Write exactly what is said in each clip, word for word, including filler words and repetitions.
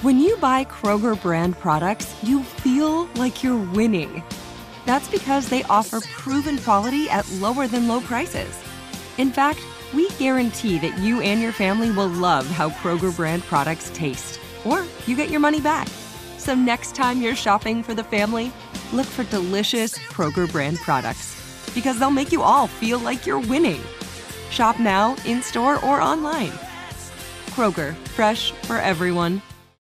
When you buy Kroger brand products, you feel like you're winning. That's because they offer proven quality at lower than low prices. In fact, we guarantee that you and your family will love how Kroger brand products taste, or you get your money back. So next time you're shopping for the family, look for delicious Kroger brand products, because they'll make you all feel like you're winning. Shop now, in-store, or online. Kroger, fresh for everyone.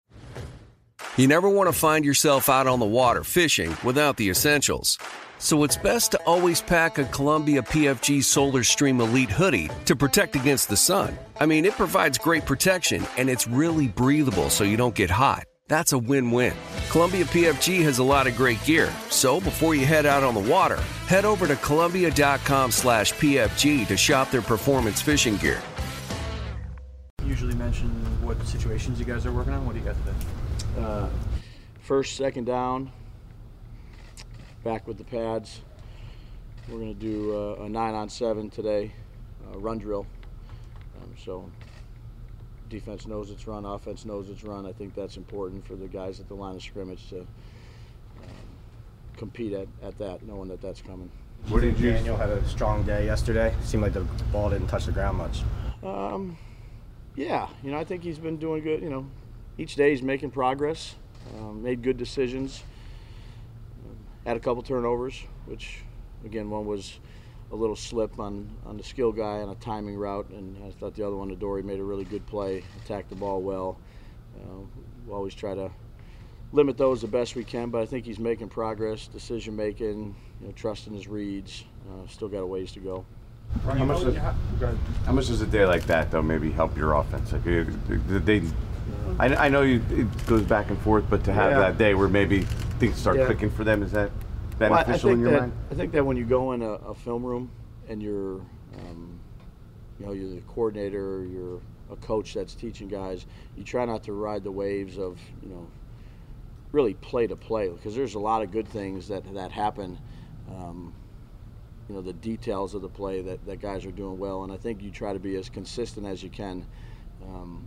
You never want to find yourself out on the water fishing without the essentials. So it's best to always pack a Columbia P F G Solar Stream Elite hoodie to protect against the sun. I mean, it provides great protection, and it's really breathable so you don't get hot. That's a win-win. Columbia P F G has a lot of great gear, so before you head out on the water, head over to Columbia.com slash PFG to shop their performance fishing gear. Usually mention what situations you guys are working on. What do you got today? Uh, first, second down, back with the pads. We're going to do uh, a nine on seven today, uh, run drill. Um, so defense knows it's run, offense knows it's run. I think that's important for the guys at the line of scrimmage to um, compete at, at that, knowing that that's coming. What did you? Daniel had a strong day yesterday. It seemed like the ball didn't touch the ground much. Um, yeah, you know, I think he's been doing good. You know, each day he's making progress, um, made good decisions, um, had a couple turnovers, which, again, one was a little slip on, on the skill guy on a timing route, and I thought the other one, Adoree, made a really good play, attacked the ball well. Uh, we always try to limit those the best we can, but I think he's making progress, decision making, you know, trusting his reads. Uh, still got a ways to go. How much, does, how much does a day like that, though, maybe help your offense? Like, the day, I, I know you, it goes back and forth, but to have yeah. that day where maybe things start yeah. clicking for them, is that well, beneficial in your that, mind? I think that when you go in a, a film room and you're, um, you know, you're the coordinator, or you're a coach that's teaching guys, you try not to ride the waves of, you know, really play to play, because there's a lot of good things that that happen. Um, you know, the details of the play that, that guys are doing well, and I think you try to be as consistent as you can. Um,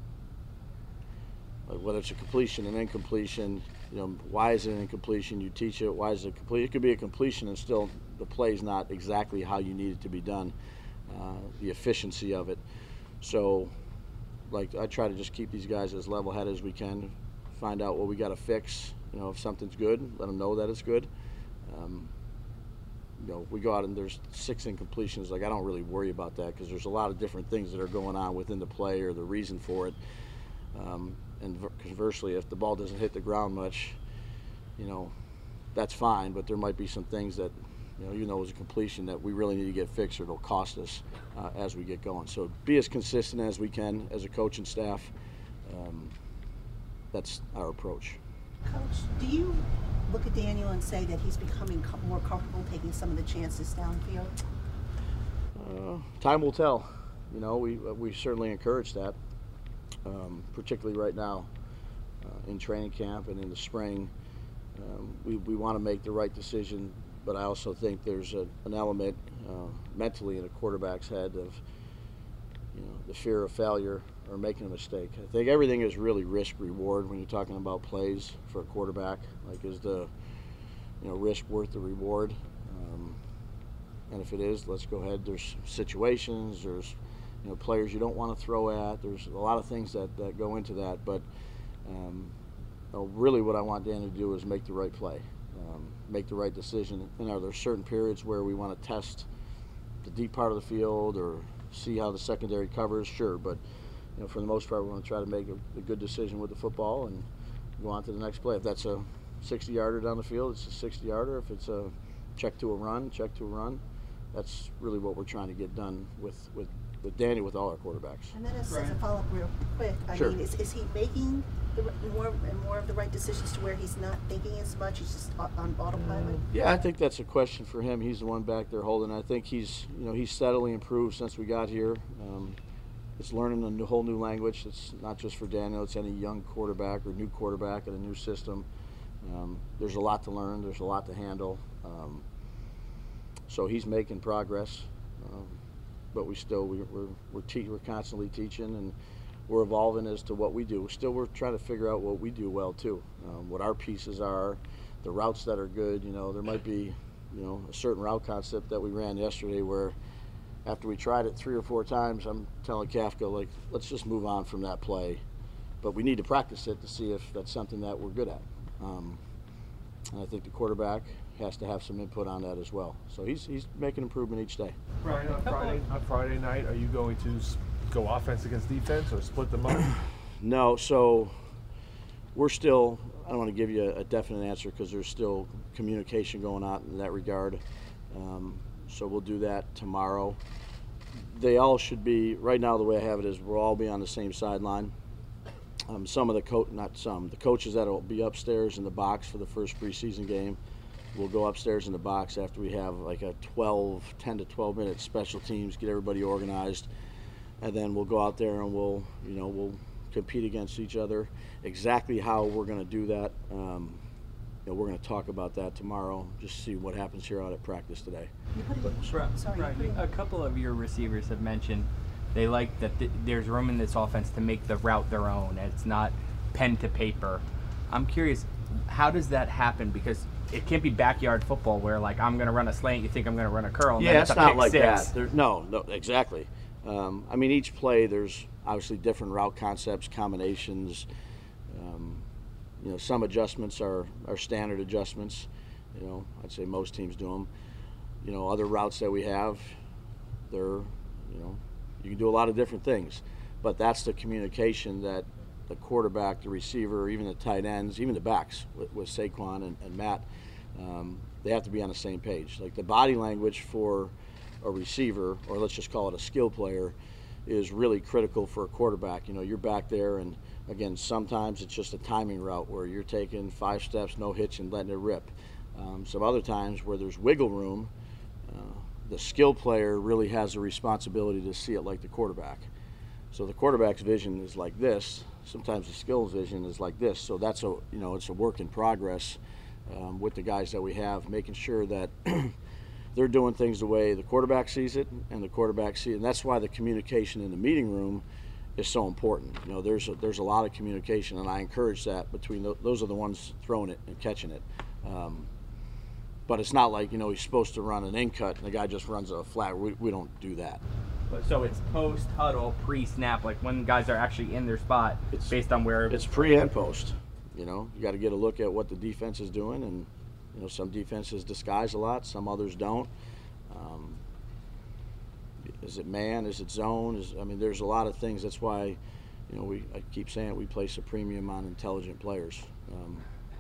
like whether it's a completion, an incompletion, you know, why is it an incompletion? You teach it. Why is it complete? It could be a completion and still the play's not exactly how you need it to be done. Uh, the efficiency of it. So, like, I try to just keep these guys as level-headed as we can. Find out what we got to fix. You know, if something's good, let them know that it's good. Um, you know, we go out and there's six incompletions. Like, I don't really worry about that, because there's a lot of different things that are going on within the play or the reason for it. Um, and conversely, if the ball doesn't hit the ground much, you know, that's fine. But there might be some things that, you know, you know, as a completion that we really need to get fixed, or it'll cost us uh, as we get going. So be as consistent as we can as a coach and staff. Um, that's our approach. Coach, do you look at Daniel and say that he's becoming co- more comfortable taking some of the chances downfield? Uh, time will tell. You know, we we certainly encourage that, um, particularly right now uh, in training camp and in the spring. Um, we we want to make the right decision, but I also think there's a, an element uh, mentally in a quarterback's head of, you know, the fear of failure or making a mistake. I think everything is really risk reward when you're talking about plays for a quarterback. Like, is the, you know, risk worth the reward? Um, and if it is, let's go ahead. There's situations, there's, you know, players you don't want to throw at. There's a lot of things that, that go into that. But um, you know, really what I want Dan to do is make the right play, um, make the right decision. And are there certain periods where we want to test the deep part of the field or see how the secondary covers? Sure, but you know, for the most part, we want to try to make a, a good decision with the football and go on to the next play. If that's a sixty-yarder down the field, it's a sixty-yarder. If it's a check to a run, check to a run. That's really what we're trying to get done with, with, with Danny, with all our quarterbacks. And then as, as a follow-up real quick, I Sure. mean, is, is he making the, more and more of the right decisions to where he's not thinking as much, he's just on autopilot? Yeah, I think that's a question for him. He's the one back there holding. I think he's, you know, he's steadily improved since we got here. Um, it's learning a new, whole new language. It's not just for Daniel. It's any young quarterback or new quarterback in a new system. Um, there's a lot to learn. There's a lot to handle. Um, so he's making progress, um, but we still we, we're we're, te- we're constantly teaching, and we're evolving as to what we do. Still, we're trying to figure out what we do well too, um, what our pieces are, the routes that are good. You know, there might be, you know, a certain route concept that we ran yesterday where after we tried it three or four times, I'm telling Kafka, like, let's just move on from that play. But we need to practice it to see if that's something that we're good at. Um, and I think the quarterback has to have some input on that as well. So he's he's making improvement each day. Brian, on Friday, on Friday night, are you going to s- go offense against defense or split them up? No, so we're still, I don't want to give you a, a definite answer because there's still communication going on in that regard. Um, so we'll do that tomorrow. They all should be, right now the way I have it is we'll all be on the same sideline. Um, some of the coach, not some, the coaches that will be upstairs in the box for the first preseason game will go upstairs in the box after we have like a twelve, ten to twelve minute special teams, get everybody organized, and then we'll go out there and we'll, you know, we'll compete against each other. Exactly how we're going to do that, um, you know, we're going to talk about that tomorrow. Just see what happens here out at practice today. You put it- Brian, sorry, Brian, you put it- a couple of your receivers have mentioned they like that th- there's room in this offense to make the route their own. It's not pen to paper. I'm curious, how does that happen? Because it can't be backyard football where, like, I'm going to run a slant, you think I'm going to run a curl, and Yeah, then it's it's a not pick like six. that. There, no, no, exactly. Um, I mean, each play, there's obviously different route concepts, combinations. Um, you know, some adjustments are, are standard adjustments. You know, I'd say most teams do them. You know, other routes that we have, they're, you know, you can do a lot of different things. But that's the communication that the quarterback, the receiver, even the tight ends, even the backs with, with Saquon and, and Matt, um, they have to be on the same page. Like the body language for a receiver, or let's just call it a skill player, is really critical for a quarterback. You know, you're back there, and again, sometimes it's just a timing route where you're taking five steps, no hitch, and letting it rip. Um, some other times where there's wiggle room, uh, the skill player really has a responsibility to see it like the quarterback. So the quarterback's vision is like this. Sometimes the skills vision is like this. So that's a, you know, it's a work in progress um, with the guys that we have, making sure that they're doing things the way the quarterback sees it and the quarterback sees it. And that's why the communication in the meeting room is so important. You know, there's a, there's a lot of communication, and I encourage that between the, those are the ones throwing it and catching it. Um, but it's not like, you know, he's supposed to run an in cut and the guy just runs a flat. We, we don't do that. So it's post huddle, pre snap, like when guys are actually in their spot, It's- based on where It's pre and post. You know, you got to get a look at what the defense is doing, and you know, some defenses disguise a lot, some others don't. Um, is it man? Is it zone? Is I mean, there's a lot of things. That's why, you know, we I keep saying it, we place a premium on intelligent players, um,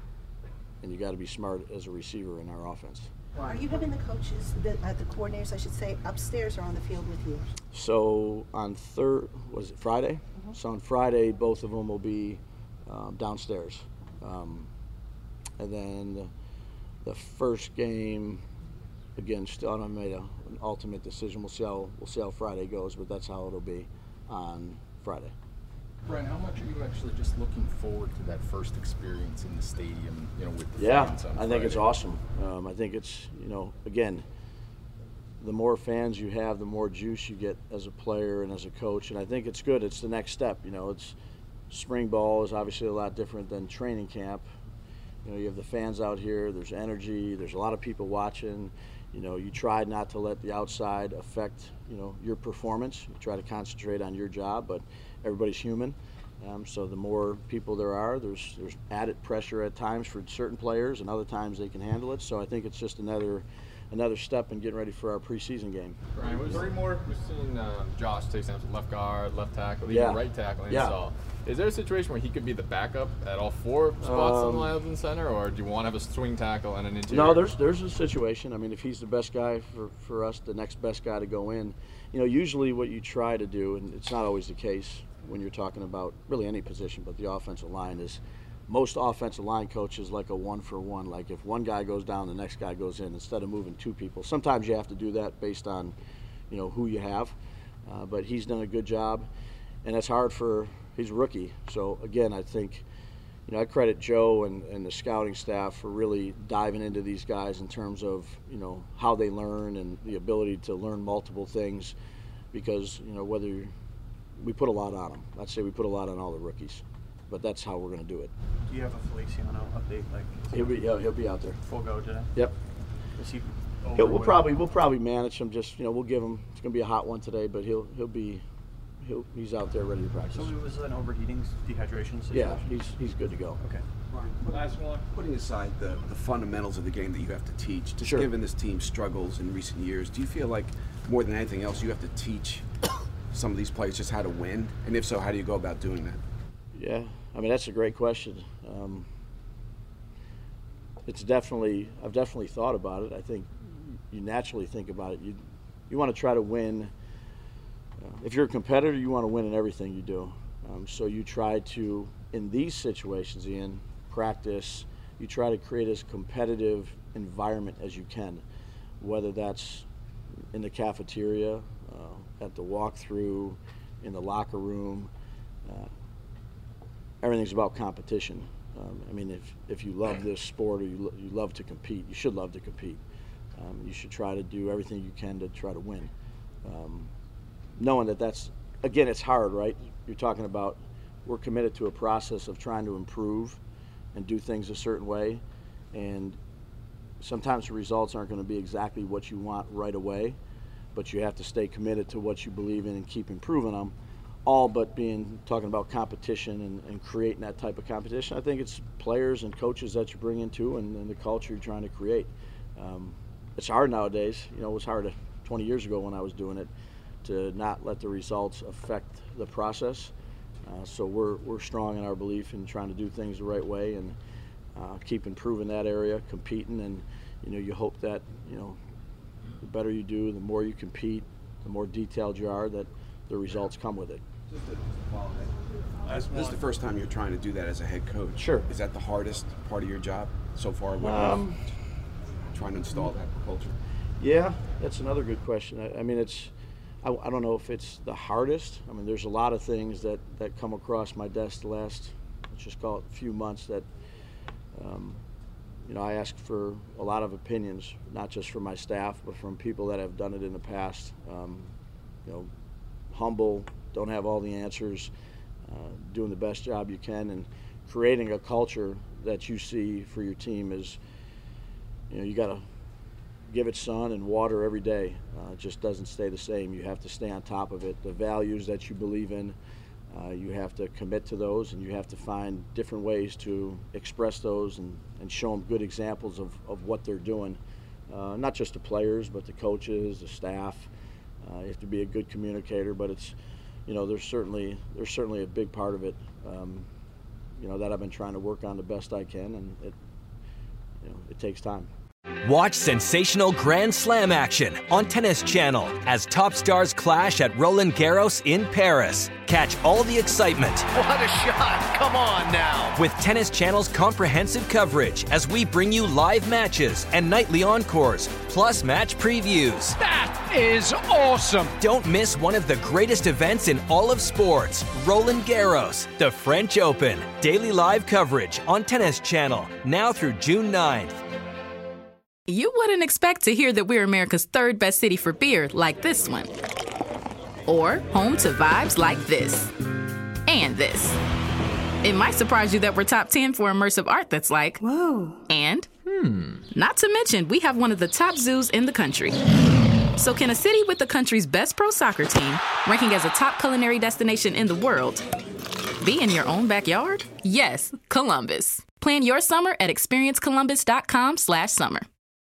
and you got to be smart as a receiver in our offense. Are you having the coaches, the, uh, the coordinators, I should say, upstairs or on the field with you? So on third, was it Friday? Mm-hmm. So on Friday, both of them will be um, downstairs, um, and then the, the first game, again, still haven't made a, an ultimate decision. We'll see how we'll see how Friday goes, but that's how it'll be on Friday. Brian, how much are you actually just looking forward to that first experience in the stadium, you know, with the Yeah, fans on I think it's Friday? awesome. Um, I think it's, you know, again, the more fans you have, the more juice you get as a player and as a coach, and I think it's good. It's the next step. You know, it's spring ball is obviously a lot different than training camp. You know, you have the fans out here. There's energy. There's a lot of people watching. You know, you try not to let the outside affect, you know, your performance. You try to concentrate on your job, but everybody's human. Um, so the more people there are, there's there's added pressure at times for certain players, and other times they can handle it. So I think it's just another another step in getting ready for our preseason game. Brian, was three more? We've seen um, Josh take snaps with left guard, left tackle, even Yeah. right tackle Yeah. install. Is there a situation where he could be the backup at all four spots Um, in the lineup in center, or do you want to have a swing tackle and an interior? No, there's there's a situation. I mean, if he's the best guy for, for us, the next best guy to go in, you know, usually what you try to do, and it's not always the case when you're talking about really any position, but the offensive line is, most offensive line coaches like a one for one. Like if one guy goes down, the next guy goes in instead of moving two people. Sometimes you have to do that based on, you know, who you have. Uh, but he's done a good job, and it's hard for, he's a rookie. So again, I think, you know, I credit Joe and, and the scouting staff for really diving into these guys in terms of, you know, how they learn and the ability to learn multiple things, because, you know, whether we put a lot on them. I'd say we put a lot on all the rookies, but that's how we're going to do it. Do you have a Feliciano update? Like he'll be he'll, he'll be out there. Full go today. Yep. Is he He'll, we'll probably we'll probably manage him. Just you know, we'll give him. It's going to be a hot one today, but he'll he'll be he'll he's out there ready to practice. So was it an overheating, dehydration situation? Yeah, he's he's good to go. Okay. Ryan, last one. Putting aside the, the fundamentals of the game that you have to teach, just Sure. given this team's struggles in recent years, do you feel like more than anything else you have to teach some of these players just how to win? And if so, how do you go about doing that? Yeah, I mean that's a great question. Um, it's definitely I've definitely thought about it. I think you naturally think about it. You you want to try to win. Uh, if you're a competitor, you want to win in everything you do. Um, so you try to, in these situations, Ian, practice. You try to create as competitive environment as you can, whether that's in the cafeteria, uh, at the walkthrough, in the locker room. Uh, everything's about competition. Um, I mean, if if you love this sport or you lo- you love to compete, you should love to compete. Um, you should try to do everything you can to try to win. Um, knowing that that's, again, it's hard, right? You're talking about we're committed to a process of trying to improve and do things a certain way. And sometimes the results aren't going to be exactly what you want right away, but you have to stay committed to what you believe in and keep improving them. All but being talking about competition and, and creating that type of competition. I think it's players and coaches that you bring into and, and the culture you're trying to create. Um, it's hard nowadays. You know, it was hard twenty years ago when I was doing it to not let the results affect the process. Uh, so we're we're strong in our belief in trying to do things the right way and uh, keep improving that area, competing, and you know you hope that you know the better you do, the more you compete, the more detailed you are, that the results come with it. Just to, just to follow that. This is the first time you're trying to do that as a head coach. Sure. Is that the hardest part of your job so far? What, Um, trying to install that culture? Yeah, that's another good question. I, I mean, it's, I, I don't know if it's the hardest. I mean, there's a lot of things that, that come across my desk the last, let's just call it a few months that, um, you know, I ask for a lot of opinions, not just from my staff, but from people that have done it in the past. Um, you know, humble, don't have all the answers, uh, doing the best job you can, and creating a culture that you see for your team is, you know, you got to give it sun and water every day. Uh, it just doesn't stay the same. You have to stay on top of it. The values that you believe in, uh, you have to commit to those, and you have to find different ways to express those and, and show them good examples of, of what they're doing. Uh, not just the players, but the coaches, the staff. Uh, you have to be a good communicator, but it's, you know, there's certainly there's certainly a big part of it, um, you know, that I've been trying to work on the best I can, and it, you know, it takes time. Watch sensational Grand Slam action on Tennis Channel as top stars clash at Roland Garros in Paris. Catch all the excitement. What a shot! Come on now! With Tennis Channel's comprehensive coverage as we bring you live matches and nightly encores, plus match previews. That is awesome! Don't miss one of the greatest events in all of sports, Roland Garros, the French Open. Daily live coverage on Tennis Channel, now through June ninth. You wouldn't expect to hear that we're America's third best city for beer like this one. Or home to vibes like this. And this. It might surprise you that we're top ten for immersive art that's like, whoa. And, hmm. Not to mention, we have one of the top zoos in the country. So can a city with the country's best pro soccer team, ranking as a top culinary destination in the world, be in your own backyard? Yes, Columbus. Plan your summer at experience columbus dot com slash summer.